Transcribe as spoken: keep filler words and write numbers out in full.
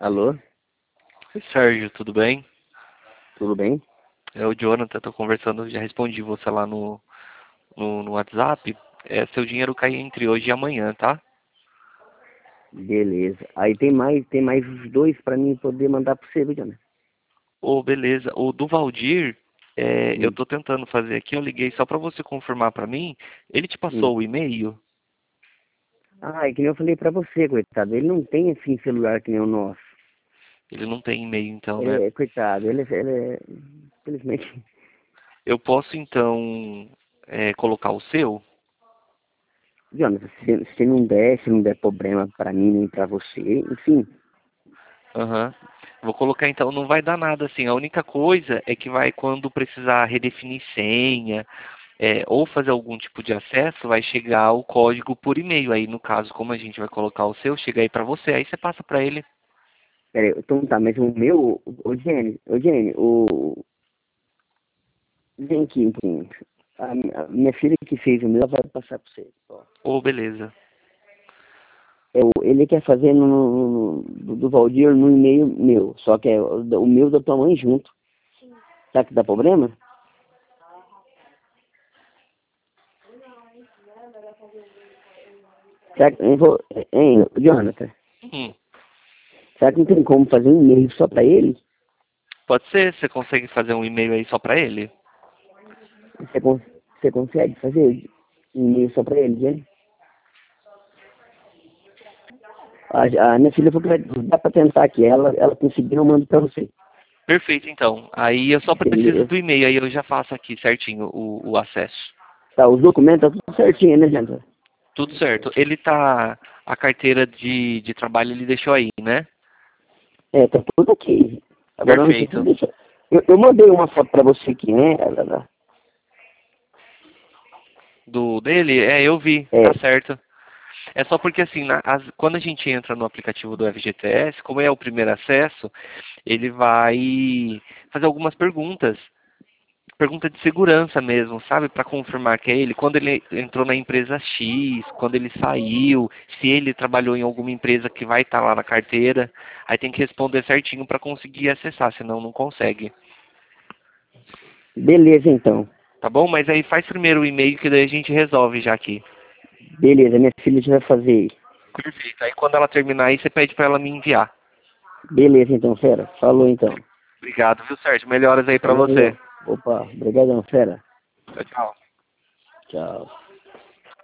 Alô, Oi, Sérgio, tudo bem? tudo bem? É o Jonathan, tô conversando, já respondi você lá no, no, no WhatsApp. É, seu dinheiro cai entre hoje e amanhã, tá? Beleza. Aí tem mais, tem mais os dois pra mim poder mandar pro você, viu, Jonathan? Ô, beleza. O do Valdir, é, eu Hum, tô tentando fazer aqui, eu liguei só pra você confirmar pra mim. Ele te hum. passou o e-mail? Ah, é que nem eu falei pra você, coitado. Ele não tem assim celular que nem o nosso. Ele não tem e-mail então, né? Ele é, coitado, ele, é- ele é, infelizmente. Eu posso então é, colocar o seu? Jonathan, se, se não der, se não der problema pra mim nem pra você, enfim. Aham. Vou colocar então, não vai dar nada assim. A única coisa é que vai quando precisar redefinir senha, é, ou fazer algum tipo de acesso, vai chegar o código por e-mail. Aí, no caso, como a gente vai colocar o seu, chega aí pra você, aí você passa pra ele. Pera aí, então tá, mas o meu, o Jenny, o Jenny, o. Vem aqui um pouquinho. A, mi- a minha filha que fez o meu, ela vai passar pra você. Ó. Ô, beleza. É, o- ele quer fazer no, no- no- do, do Valdir no e-mail meu, só que é o, o meu da tua mãe junto. Será que dá problema? Será que, eu vou, hein, Jonathan, Hum, será que não tem como fazer um e-mail só pra ele? pode ser, você consegue fazer um e-mail aí só pra ele? Você, con- você consegue fazer um e-mail só pra ele, gente? A, a minha filha falou que vai- dá pra tentar aqui, ela, ela conseguiu, eu mando pra você. Perfeito, então. Aí eu só preciso Beleza. do e-mail, aí eu já faço aqui certinho o, o acesso. Tá, os documentos tá tudo certinho, né, Jonathan? Tudo certo. Ele tá. A carteira de, de trabalho ele deixou aí, né? É, tá tudo aqui. Agora eu não sei se Perfeito. deixa. Eu, eu mandei uma foto pra você aqui, né? Ela- ela- Do dele? É, eu vi, tá É, certo. É só porque assim, na- as- quando a gente entra no aplicativo do F G T S, como é o primeiro acesso, ele vai fazer algumas perguntas, pergunta de segurança mesmo, sabe, para confirmar que é ele. Quando ele entrou na empresa X, quando ele saiu, se ele trabalhou em alguma empresa que vai estar lá na carteira, aí tem que responder certinho para conseguir acessar, senão não consegue. beleza então. Tá bom? Mas aí faz primeiro o e-mail que daí a gente resolve já aqui. Beleza, minha filha já vai fazer. Perfeito. Aí quando ela terminar aí, você pede para ela me enviar. Beleza então, fera. Falou então. Obrigado, viu, Sérgio? Melhoras aí pra Falou, você. opa, obrigadão, fera. Tchau, tchau. Tchau.